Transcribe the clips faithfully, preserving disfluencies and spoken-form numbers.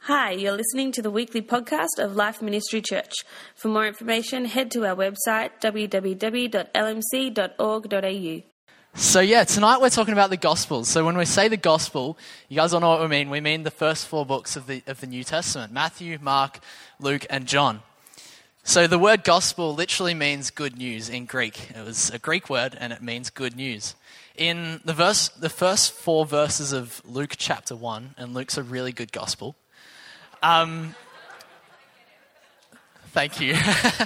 Hi, you're listening to the weekly podcast of Life Ministry Church. For more information, head to our website, w w w dot l m c dot org dot a u. So yeah, tonight we're talking about the Gospels. So when we say the Gospel, you guys all know what we mean. We mean the first four books of the of the New Testament: Matthew, Mark, Luke, and John. So the word Gospel literally means good news in Greek. It was a Greek word, and it means good news. In the verse, the first four verses of Luke chapter one, and Luke's a really good Gospel. Um, thank you.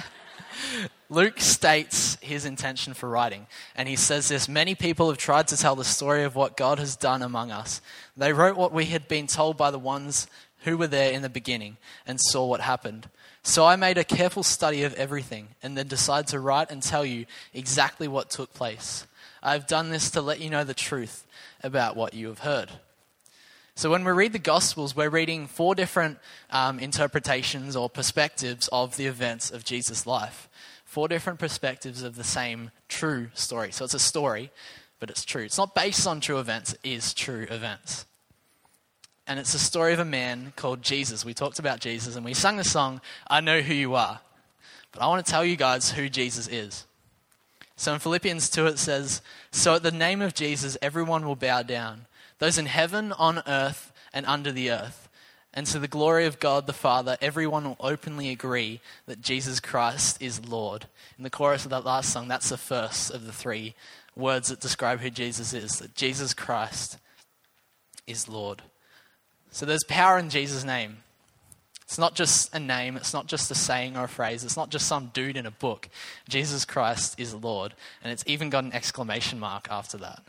Luke states his intention for writing, and he says this: many people have tried to tell the story of what God has done among us. They wrote what we had been told by the ones who were there in the beginning and saw what happened. So I made a careful study of everything and then decided to write and tell you exactly what took place. I've done this to let you know the truth about what you have heard. So when we read the Gospels, we're reading four different um, interpretations or perspectives of the events of Jesus' life. Four different perspectives of the same true story. So it's a story, but it's true. It's not based on true events, it is true events. And it's the story of a man called Jesus. We talked about Jesus and we sang the song, I Know Who You Are. But I want to tell you guys who Jesus is. So in Philippians two it says, so at the name of Jesus everyone will bow down, those in heaven, on earth, and under the earth. And to the glory of God the Father, everyone will openly agree that Jesus Christ is Lord. In the chorus of that last song, that's the first of the three words that describe who Jesus is, that Jesus Christ is Lord. So there's power in Jesus' name. It's not just a name, it's not just a saying or a phrase, it's not just some dude in a book. Jesus Christ is Lord, and it's even got an exclamation mark after that.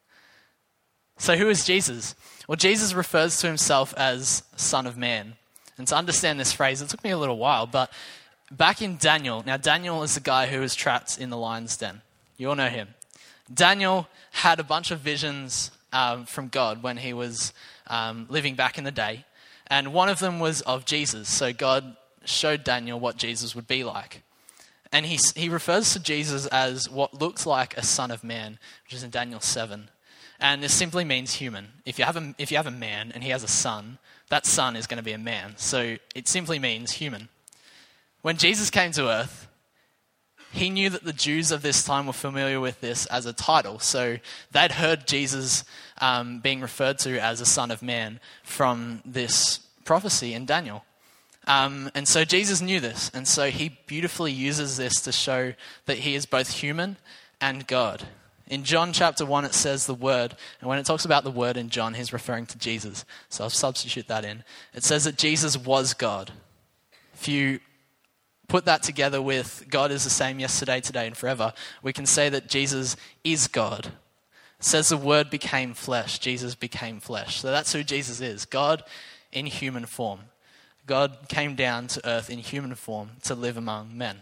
So who is Jesus? Well, Jesus refers to himself as Son of Man. And to understand this phrase, it took me a little while, but back in Daniel, now Daniel is the guy who was trapped in the lion's den. You all know him. Daniel had a bunch of visions um, from God when he was um, living back in the day. And one of them was of Jesus. So God showed Daniel what Jesus would be like. And he, he refers to Jesus as what looks like a son of man, which is in Daniel seven. And this simply means human. If you have a, if you have a man and he has a son, that son is going to be a man. So it simply means human. When Jesus came to earth, he knew that the Jews of this time were familiar with this as a title. So they'd heard Jesus um, being referred to as a son of man from this prophecy in Daniel. Um, and so Jesus knew this. And so he beautifully uses this to show that he is both human and God. In John chapter one, it says the word, and when it talks about the word in John, he's referring to Jesus. So I'll substitute that in. It says that Jesus was God. If you put that together with God is the same yesterday, today, and forever, we can say that Jesus is God. It says the word became flesh. Jesus became flesh. So that's who Jesus is. God in human form. God came down to earth in human form to live among men.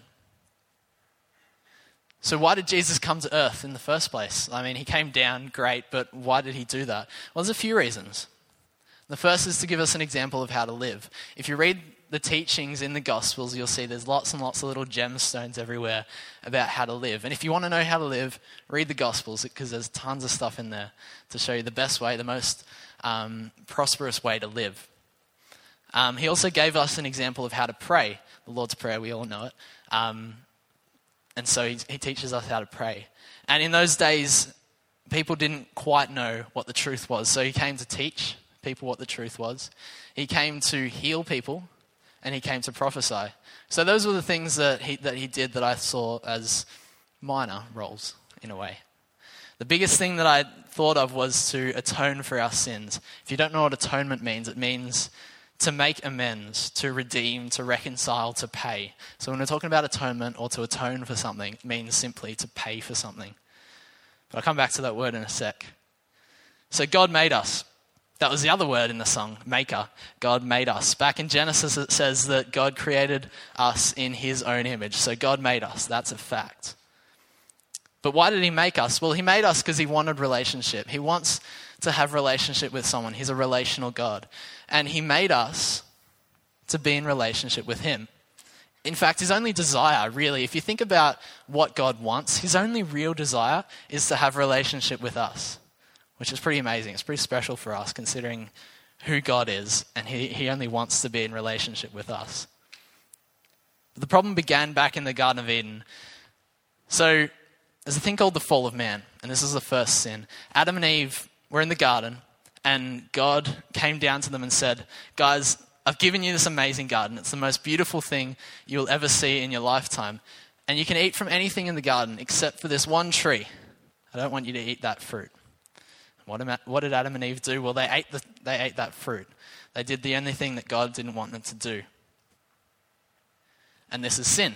So why did Jesus come to earth in the first place? I mean, he came down, great, but why did he do that? Well, there's a few reasons. The first is to give us an example of how to live. If you read the teachings in the Gospels, you'll see there's lots and lots of little gemstones everywhere about how to live. And if you want to know how to live, read the Gospels, because there's tons of stuff in there to show you the best way, the most um, prosperous way to live. Um, he also gave us an example of how to pray. The Lord's Prayer, we all know it. Um, And so he, he teaches us how to pray. And in those days, people didn't quite know what the truth was. So he came to teach people what the truth was. He came to heal people, and he came to prophesy. So those were the things that he, that he did that I saw as minor roles, in a way. The biggest thing that I thought of was to atone for our sins. If you don't know what atonement means, it means to make amends, to redeem, to reconcile, to pay. So when we're talking about atonement or to atone for something, it means simply to pay for something. But I'll come back to that word in a sec. So God made us. That was the other word in the song, maker. God made us. Back in Genesis it says that God created us in his own image. So God made us. That's a fact. But why did he make us? Well, he made us because he wanted relationship. He wants to have relationship with someone. He's a relational God. And he made us to be in relationship with him. In fact, his only desire, really, if you think about what God wants, his only real desire is to have relationship with us, which is pretty amazing. It's pretty special for us considering who God is, and he, he only wants to be in relationship with us. But the problem began back in the Garden of Eden. So there's a thing called the fall of man, and this is the first sin. Adam and Eve were in the garden, and God came down to them and said, guys, I've given you this amazing garden. It's the most beautiful thing you'll ever see in your lifetime. And you can eat from anything in the garden except for this one tree. I don't want you to eat that fruit. What, what did Adam and Eve do? Well, they ate, the, they ate that fruit. They did the only thing that God didn't want them to do. And this is sin.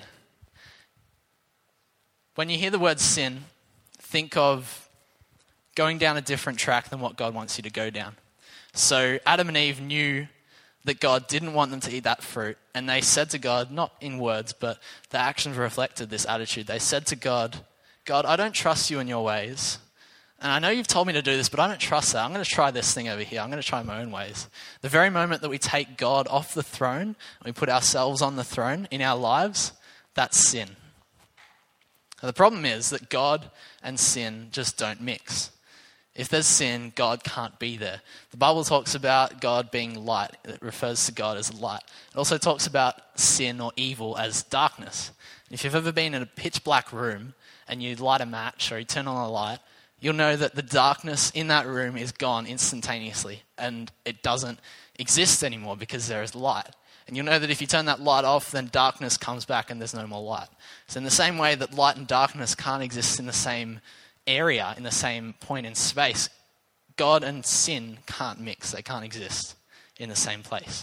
When you hear the word sin, think of going down a different track than what God wants you to go down. So Adam and Eve knew that God didn't want them to eat that fruit. And they said to God, not in words, but their actions reflected this attitude. They said to God, God, I don't trust you in your ways. And I know you've told me to do this, but I don't trust that. I'm going to try this thing over here. I'm going to try my own ways. The very moment that we take God off the throne, and we put ourselves on the throne in our lives, that's sin. And the problem is that God and sin just don't mix. If there's sin, God can't be there. The Bible talks about God being light. It refers to God as light. It also talks about sin or evil as darkness. If you've ever been in a pitch black room and you light a match or you turn on a light, you'll know that the darkness in that room is gone instantaneously and it doesn't exist anymore because there is light. And you'll know that if you turn that light off, then darkness comes back and there's no more light. So in the same way that light and darkness can't exist in the same area, in the same point in space, God and sin can't mix. They can't exist in the same place.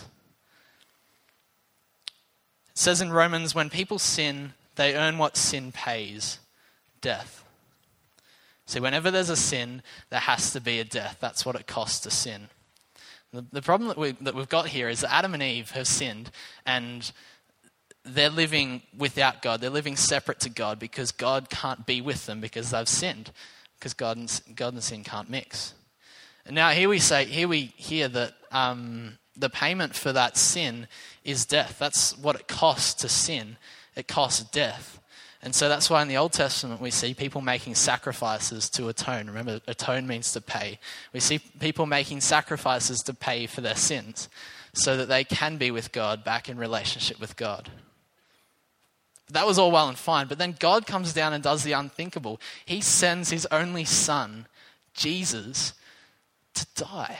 It says in Romans, when people sin, they earn what sin pays, death. See, whenever there's a sin, there has to be a death. That's what it costs to sin. The, the problem that, we, that we've got here is that Adam and Eve have sinned, and they're living without God. They're living separate to God because God can't be with them because they've sinned, because God and, God and sin can't mix. And now here we say, here we hear that um, the payment for that sin is death. That's what it costs to sin. It costs death. And so that's why in the Old Testament we see people making sacrifices to atone. Remember, atone means to pay. We see people making sacrifices to pay for their sins so that they can be with God, back in relationship with God. That was all well and fine, but then God comes down and does the unthinkable. He sends his only son, Jesus, to die.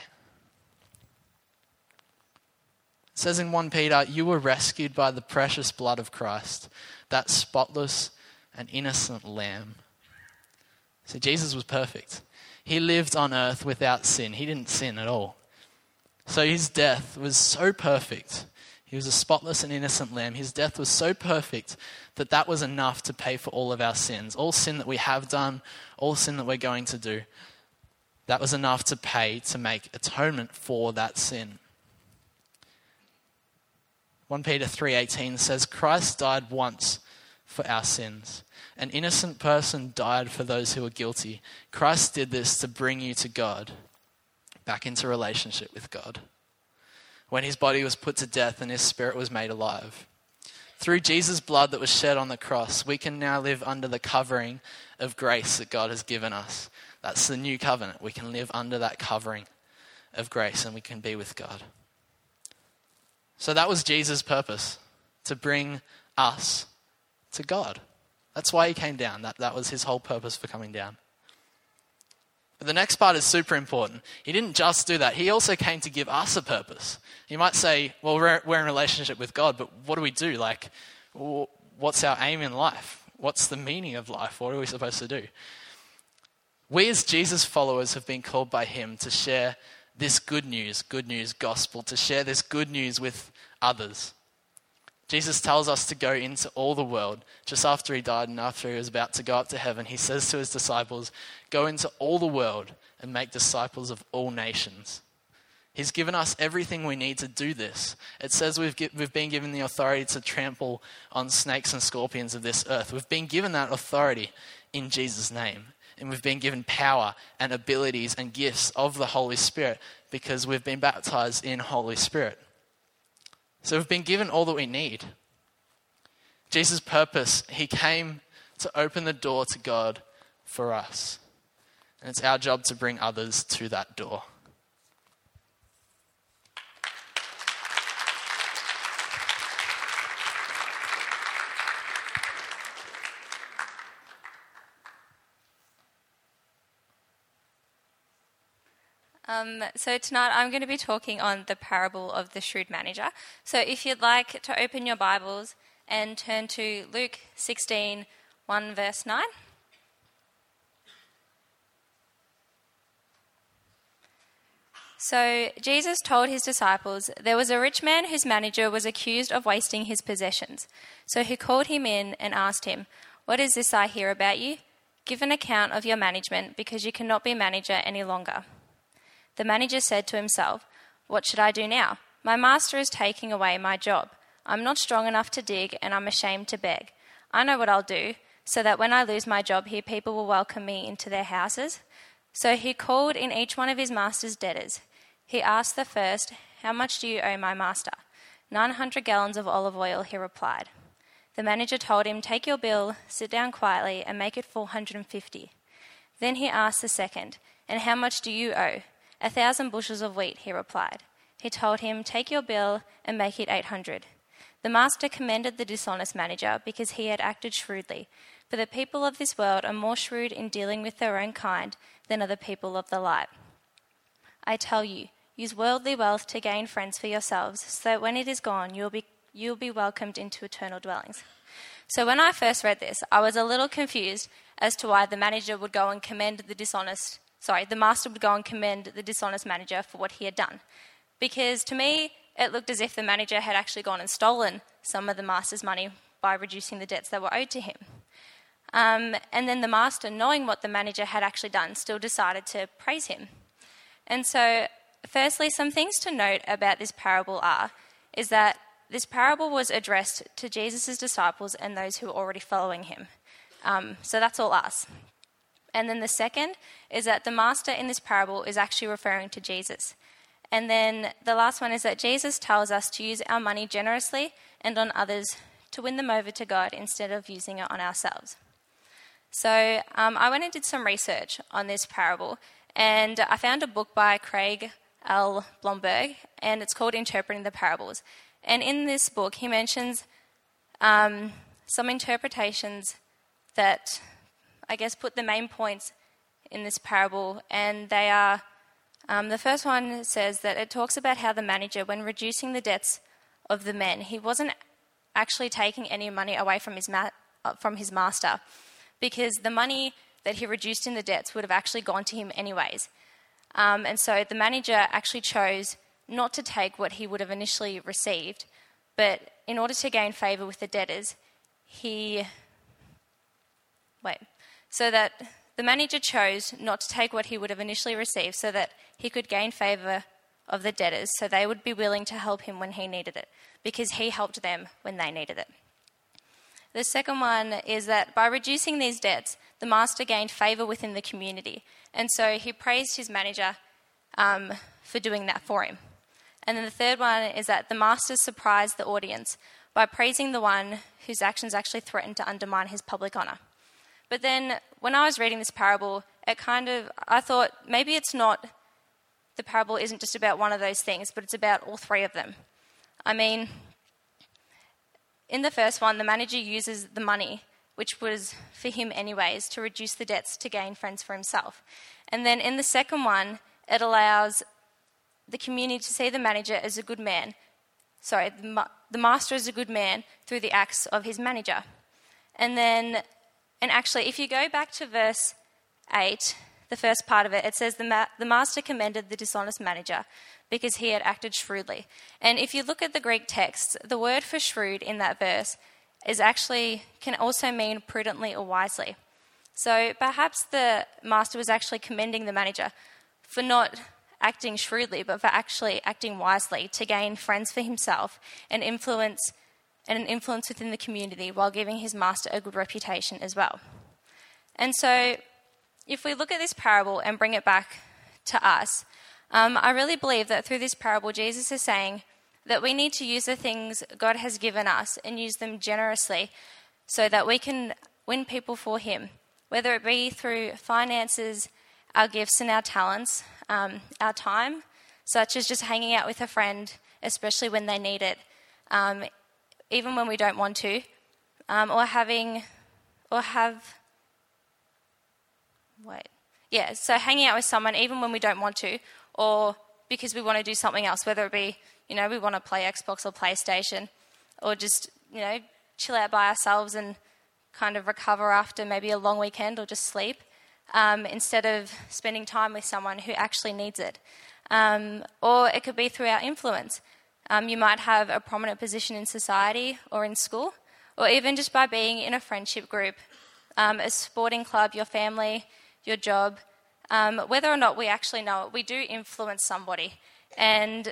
It says in First Peter, you were rescued by the precious blood of Christ, that spotless and innocent lamb. So Jesus was perfect. He lived on earth without sin. He didn't sin at all. So his death was so perfect. He was a spotless and innocent lamb. His death was so perfect that that was enough to pay for all of our sins. All sin that we have done, all sin that we're going to do, that was enough to pay to make atonement for that sin. First Peter three eighteen says, Christ died once for our sins. An innocent person died for those who are guilty. Christ did this to bring you to God, back into relationship with God. When his body was put to death and his spirit was made alive. Through Jesus' blood that was shed on the cross, we can now live under the covering of grace that God has given us. That's the new covenant. We can live under that covering of grace and we can be with God. So that was Jesus' purpose, to bring us to God. That's why he came down. That, that was his whole purpose for coming down. But the next part is super important. He didn't just do that. He also came to give us a purpose. You might say, well, we're, we're in relationship with God, but what do we do? Like, what's our aim in life? What's the meaning of life? What are we supposed to do? We as Jesus followers have been called by him to share this good news, good news gospel, to share this good news with others. Jesus tells us to go into all the world. Just after he died and after he was about to go up to heaven, he says to his disciples, go into all the world and make disciples of all nations. He's given us everything we need to do this. It says we've, get, we've been given the authority to trample on snakes and scorpions of this earth. We've been given that authority in Jesus' name. And we've been given power and abilities and gifts of the Holy Spirit because we've been baptized in Holy Spirit. So we've been given all that we need. Jesus' purpose, he came to open the door to God for us. And it's our job to bring others to that door. Um, so tonight I'm going to be talking on the parable of the shrewd manager. So if you'd like to open your Bibles and turn to Luke sixteen, one verse nine. So Jesus told his disciples, there was a rich man whose manager was accused of wasting his possessions. So he called him in and asked him, what is this I hear about you? Give an account of your management, because you cannot be manager any longer. The manager said to himself, what should I do now? My master is taking away my job. I'm not strong enough to dig, and I'm ashamed to beg. I know what I'll do, so that when I lose my job here, people will welcome me into their houses. So he called in each one of his master's debtors. He asked the first, how much do you owe my master? Nine hundred gallons of olive oil, he replied. The manager told him, take your bill, sit down quietly, and make it four hundred fifty. Then he asked the second, and how much do you owe? A thousand bushels of wheat, he replied. He told him, take your bill and make it eight hundred. The master commended the dishonest manager because he had acted shrewdly. For the people of this world are more shrewd in dealing with their own kind than are the people of the light. I tell you, use worldly wealth to gain friends for yourselves, so that when it is gone, you'll be you'll be welcomed into eternal dwellings. So when I first read this, I was a little confused as to why the manager would go and commend the dishonest, sorry, the master would go and commend the dishonest manager for what he had done. Because to me, it looked as if the manager had actually gone and stolen some of the master's money by reducing the debts that were owed to him. Um, and then the master, knowing what the manager had actually done, still decided to praise him. And so, firstly, some things to note about this parable are, is that this parable was addressed to Jesus' disciples and those who were already following him. Um, so that's all us. And then the second is that the master in this parable is actually referring to Jesus. And then the last one is that Jesus tells us to use our money generously and on others to win them over to God instead of using it on ourselves. So um, I went and did some research on this parable, and I found a book by Craig L. Blomberg, and it's called Interpreting the Parables. And in this book, he mentions um, some interpretations that, I guess, put the main points in this parable. And they are, um, the first one says that it talks about how the manager, when reducing the debts of the men, he wasn't actually taking any money away from his ma- from his master, because the money that he reduced in the debts would have actually gone to him anyways. Um, and so the manager actually chose not to take what he would have initially received, but in order to gain favour with the debtors, he... Wait. So that the manager chose not to take what he would have initially received so that he could gain favour of the debtors, so they would be willing to help him when he needed it, because he helped them when they needed it. The second one is that by reducing these debts, the master gained favour within the community. And so he praised his manager um, for doing that for him. And then the third one is that the master surprised the audience by praising the one whose actions actually threatened to undermine his public honour. But then when I was reading this parable, it kind of, I thought maybe it's not, the parable isn't just about one of those things, but it's about all three of them. I mean, in the first one, the manager uses the money, which was for him anyways, to reduce the debts to gain friends for himself. And then in the second one, it allows the community to see the manager as a good man. Sorry, the, ma- the master as a good man through the acts of his manager. And then, and actually, if you go back to verse eight, the first part of it, it says the, ma- the master commended the dishonest manager because he had acted shrewdly. And if you look at the Greek text, the word for shrewd in that verse is actually, can also mean prudently or wisely. So perhaps the master was actually commending the manager for not acting shrewdly, but for actually acting wisely to gain friends for himself and influence and an influence within the community while giving his master a good reputation as well. And so if we look at this parable and bring it back to us, um, I really believe that through this parable, Jesus is saying that we need to use the things God has given us and use them generously so that we can win people for him, whether it be through finances, our gifts and our talents, um, our time, such as just hanging out with a friend, especially when they need it, um, even when we don't want to, um, or having, or have, wait, yeah, so hanging out with someone even when we don't want to, or because we want to do something else, whether it be, you know, we want to play Xbox or PlayStation, or just, you know, chill out by ourselves and kind of recover after maybe a long weekend or just sleep, um, instead of spending time with someone who actually needs it. Um, or it could be through our influence. Um, you might have a prominent position in society or in school, or even just by being in a friendship group, um, a sporting club, your family, your job. Um, whether or not we actually know it, we do influence somebody. And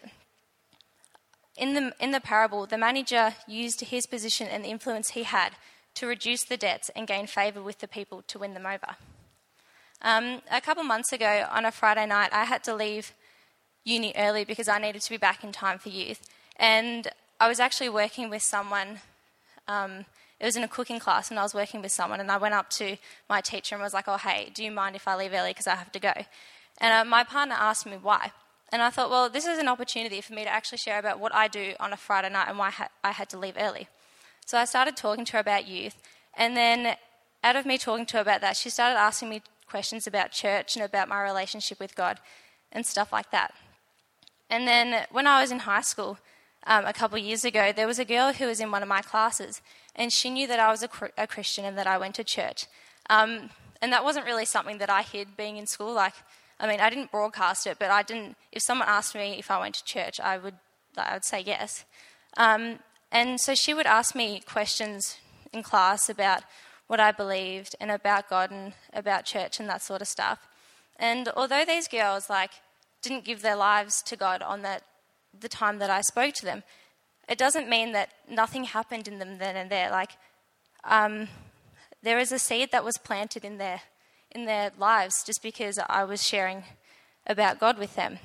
in the in the parable, the manager used his position and the influence he had to reduce the debts and gain favour with the people to win them over. Um, a couple months ago, on a Friday night, I had to leave uni early because I needed to be back in time for youth. And I was actually working with someone. Um, it was in a cooking class, and I was working with someone, and I went up to my teacher and was like, oh, hey, do you mind if I leave early because I have to go? And uh, my partner asked me why. And I thought, well, this is an opportunity for me to actually share about what I do on a Friday night and why ha- I had to leave early. So I started talking to her about youth, and then out of me talking to her about that, she started asking me questions about church and about my relationship with God and stuff like that. And then when I was in high school, um, a couple of years ago, there was a girl who was in one of my classes, and she knew that I was a, a Christian and that I went to church. Um, and that wasn't really something that I hid being in school. Like, I mean, I didn't broadcast it, but I didn't. If someone asked me if I went to church, I would, I would say yes. Um, and so she would ask me questions in class about what I believed and about God and about church and that sort of stuff. And although these girls, like, didn't give their lives to God on that the time that I spoke to them, it doesn't mean that nothing happened in them then and there. Like, um, there is a seed that was planted in their in their lives just because I was sharing about God with them.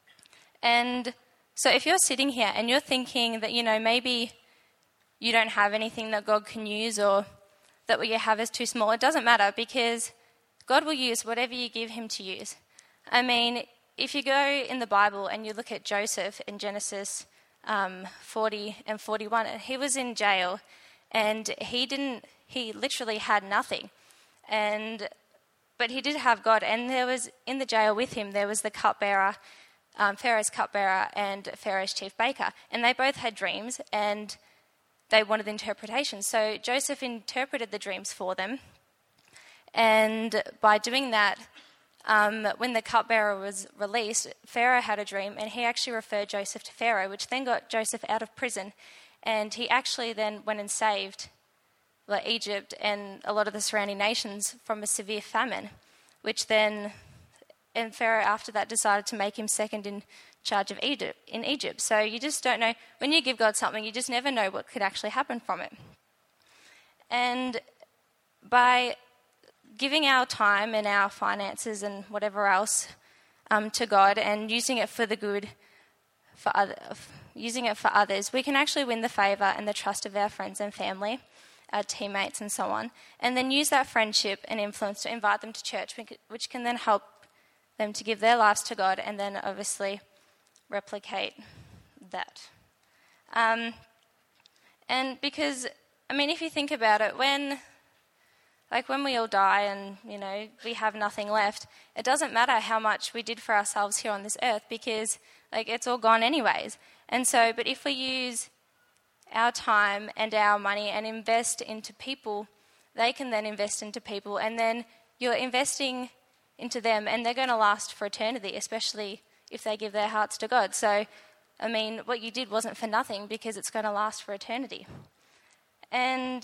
And so if you're sitting here and you're thinking that, you know, maybe you don't have anything that God can use, or that what you have is too small, it doesn't matter, because God will use whatever you give him to use. I mean, if you go in the Bible and you look at Joseph in Genesis um, forty and forty-one, he was in jail, and he didn't, he literally had nothing. And But he did have God, and there was, in the jail with him, there was the cupbearer, um, Pharaoh's cupbearer and Pharaoh's chief baker, and they both had dreams, and they wanted interpretations. So Joseph interpreted the dreams for them, and by doing that, um, when the cupbearer was released, Pharaoh had a dream, and he actually referred Joseph to Pharaoh, which then got Joseph out of prison, and he actually then went and saved like Egypt and a lot of the surrounding nations from a severe famine, which then, and Pharaoh after that decided to make him second in charge of Egypt, in Egypt. So you just don't know, when you give God something, you just never know what could actually happen from it. And by giving our time and our finances and whatever else um, to God and using it for the good, for other, using it for others, we can actually win the favour and the trust of our friends and family, our teammates and so on, and then use that friendship and influence to invite them to church, which can then help them to give their lives to God and then obviously replicate that. Um, and because, I mean, if you think about it, when, like when we all die and, you know, we have nothing left, it doesn't matter how much we did for ourselves here on this earth because, like, it's all gone anyways. And so, but if we use our time and our money and invest into people, they can then invest into people, and then you're investing into them and they're going to last for eternity, especially if they give their hearts to God. So, I mean, what you did wasn't for nothing because it's going to last for eternity. And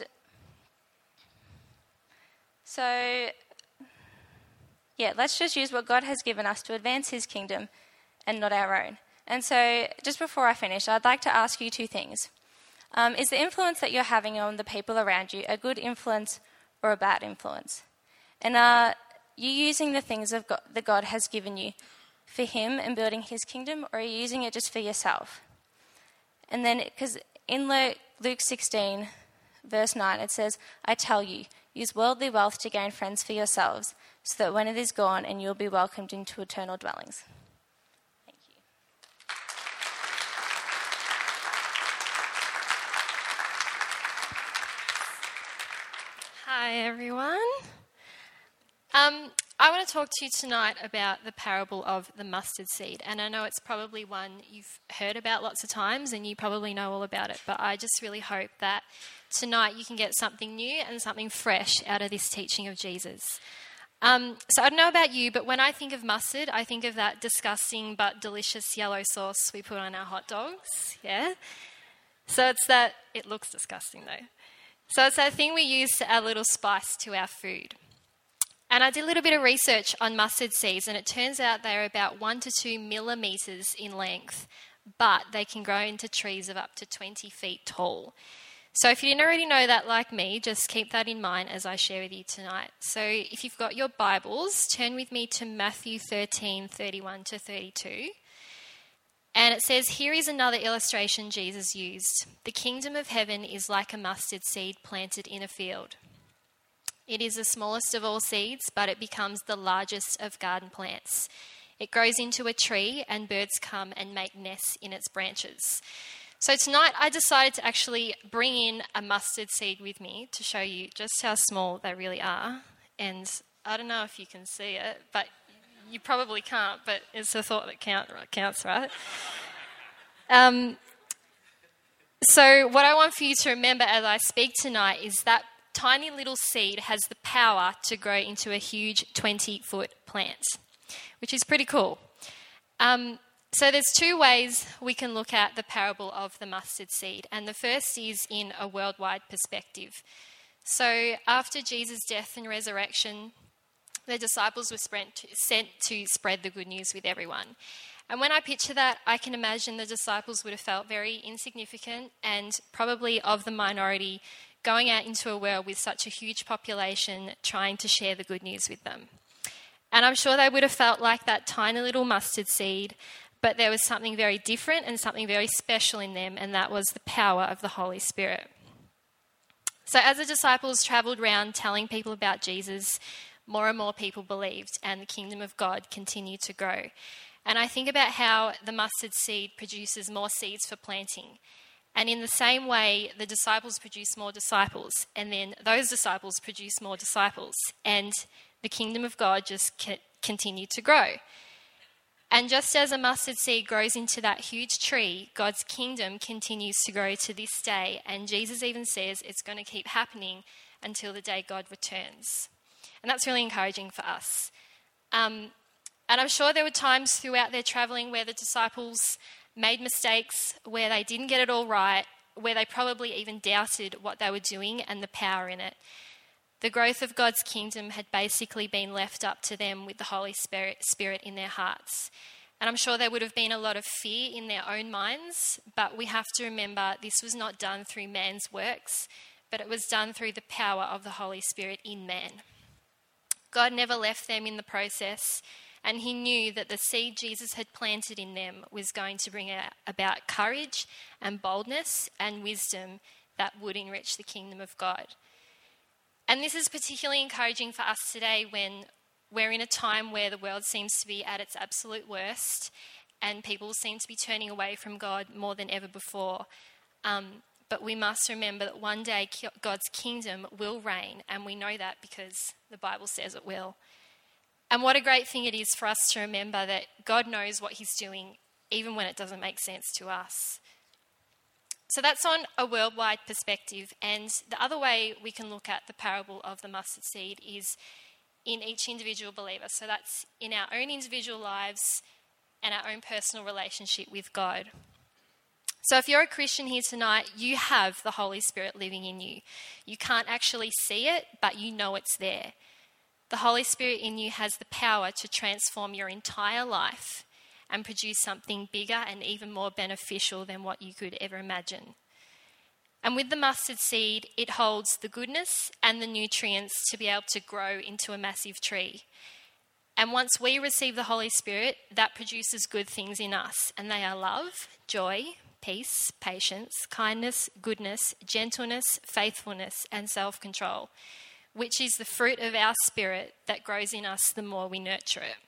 so, yeah, let's just use what God has given us to advance his kingdom and not our own. And so, just before I finish, I'd like to ask you two things. Um, is the influence that you're having on the people around you a good influence or a bad influence? And are you using the things of God, that God has given you for him and building his kingdom, or are you using it just for yourself? And then, because in Luke sixteen, verse nine, it says, I tell you, use worldly wealth to gain friends for yourselves, so that when it is gone and you'll be welcomed into eternal dwellings. Hi, everyone. Um, I want to talk to you tonight about the parable of the mustard seed. And I know it's probably one you've heard about lots of times and you probably know all about it, but I just really hope that tonight you can get something new and something fresh out of this teaching of Jesus. Um, so I don't know about you, but when I think of mustard, I think of that disgusting but delicious yellow sauce we put on our hot dogs, yeah? So it's that, it looks disgusting though. So it's that thing we use to add a little spice to our food. And I did a little bit of research on mustard seeds, and it turns out they're about one to two millimetres in length, but they can grow into trees of up to twenty feet tall. So if you didn't already know that like me, just keep that in mind as I share with you tonight. So if you've got your Bibles, turn with me to Matthew thirteen, thirty-one to thirty-two. And it says, "Here is another illustration Jesus used. The kingdom of heaven is like a mustard seed planted in a field. It is the smallest of all seeds, but it becomes the largest of garden plants. It grows into a tree, and birds come and make nests in its branches." So tonight I decided to actually bring in a mustard seed with me to show you just how small they really are. And I don't know if you can see it, but you probably can't, but it's the thought that count, counts, right? Um, so what I want for you to remember as I speak tonight is that tiny little seed has the power to grow into a huge twenty-foot plant, which is pretty cool. Um, so there's two ways we can look at the parable of the mustard seed, and the first is in a worldwide perspective. So after Jesus' death and resurrection, the disciples were sent to spread the good news with everyone. And when I picture that, I can imagine the disciples would have felt very insignificant and probably of the minority, going out into a world with such a huge population trying to share the good news with them. And I'm sure they would have felt like that tiny little mustard seed, but there was something very different and something very special in them, and that was the power of the Holy Spirit. So as the disciples travelled around telling people about Jesus, more and more people believed, and the kingdom of God continued to grow. And I think about how the mustard seed produces more seeds for planting. And in the same way, the disciples produce more disciples, and then those disciples produce more disciples, and the kingdom of God just co- continued to grow. And just as a mustard seed grows into that huge tree, God's kingdom continues to grow to this day, and Jesus even says it's going to keep happening until the day God returns. And that's really encouraging for us. Um, and I'm sure there were times throughout their travelling where the disciples made mistakes, where they didn't get it all right, where they probably even doubted what they were doing and the power in it. The growth of God's kingdom had basically been left up to them with the Holy Spirit, Spirit in their hearts. And I'm sure there would have been a lot of fear in their own minds, but we have to remember this was not done through man's works, but it was done through the power of the Holy Spirit in man. God never left them in the process, and he knew that the seed Jesus had planted in them was going to bring about courage and boldness and wisdom that would enrich the kingdom of God. And this is particularly encouraging for us today when we're in a time where the world seems to be at its absolute worst and people seem to be turning away from God more than ever before. Um, but we must remember that one day God's kingdom will reign, and we know that because the Bible says it will. And what a great thing it is for us to remember that God knows what he's doing, even when it doesn't make sense to us. So that's on a worldwide perspective. And the other way we can look at the parable of the mustard seed is in each individual believer. So that's in our own individual lives and our own personal relationship with God. So if you're a Christian here tonight, you have the Holy Spirit living in you. You can't actually see it, but you know it's there. The Holy Spirit in you has the power to transform your entire life and produce something bigger and even more beneficial than what you could ever imagine. And with the mustard seed, it holds the goodness and the nutrients to be able to grow into a massive tree. And once we receive the Holy Spirit, that produces good things in us, and they are love, joy, peace, patience, kindness, goodness, gentleness, faithfulness, and self-control, which is the fruit of our spirit that grows in us the more we nurture it.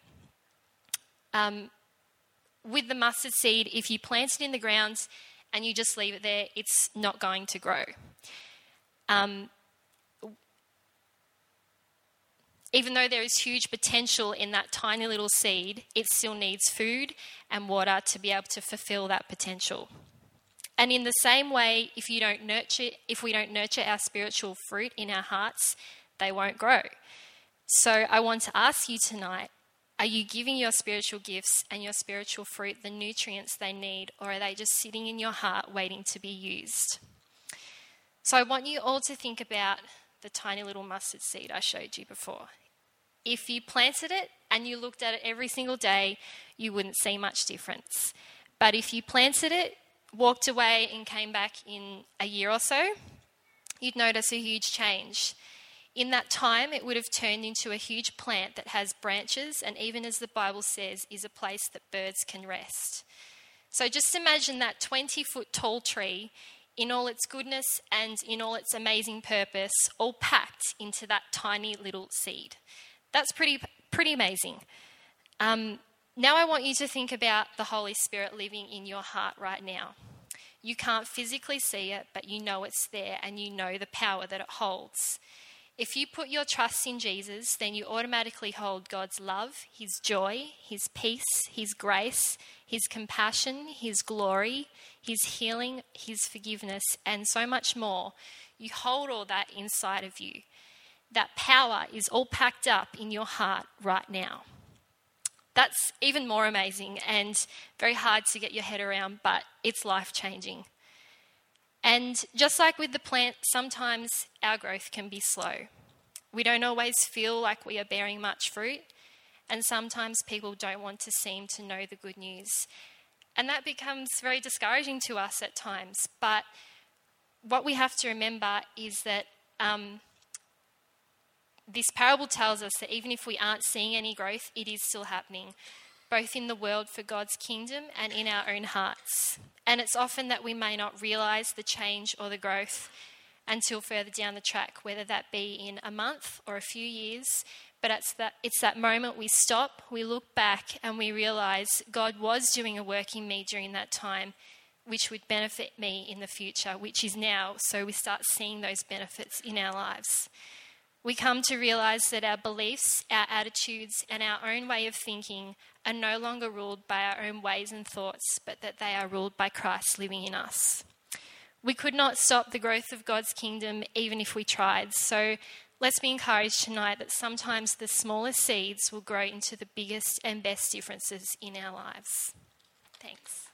Um, with the mustard seed, if you plant it in the ground and you just leave it there, it's not going to grow. Um, Even though there is huge potential in that tiny little seed, it still needs food and water to be able to fulfill that potential. And in the same way, if you don't nurture, if we don't nurture our spiritual fruit in our hearts, they won't grow. So I want to ask you tonight, are you giving your spiritual gifts and your spiritual fruit the nutrients they need, or are they just sitting in your heart waiting to be used? So I want you all to think about the tiny little mustard seed I showed you before. If you planted it and you looked at it every single day, you wouldn't see much difference. But if you planted it, walked away and came back in a year or so, you'd notice a huge change. In that time, it would have turned into a huge plant that has branches and, even as the Bible says, is a place that birds can rest. So just imagine that twenty-foot tall tree in all its goodness and in all its amazing purpose, all packed into that tiny little seed. That's pretty pretty amazing. Um, now I want you to think about the Holy Spirit living in your heart right now. You can't physically see it, but you know it's there and you know the power that it holds. If you put your trust in Jesus, then you automatically hold God's love, his joy, his peace, his grace, his compassion, his glory, his healing, his forgiveness, and so much more. You hold all that inside of you. That power is all packed up in your heart right now. That's even more amazing and very hard to get your head around, but it's life-changing. And just like with the plant, sometimes our growth can be slow. We don't always feel like we are bearing much fruit, and sometimes people don't want to seem to know the good news. And that becomes very discouraging to us at times. But what we have to remember is that um, this parable tells us that even if we aren't seeing any growth, it is still happening, both in the world for God's kingdom and in our own hearts. And it's often that we may not realise the change or the growth until further down the track, whether that be in a month or a few years. But it's that, it's that moment we stop, we look back and we realise God was doing a work in me during that time, which would benefit me in the future, which is now. So we start seeing those benefits in our lives. We come to realise that our beliefs, our attitudes, and our own way of thinking are no longer ruled by our own ways and thoughts, but that they are ruled by Christ living in us. We could not stop the growth of God's kingdom even if we tried. So let's be encouraged tonight that sometimes the smallest seeds will grow into the biggest and best differences in our lives. Thanks.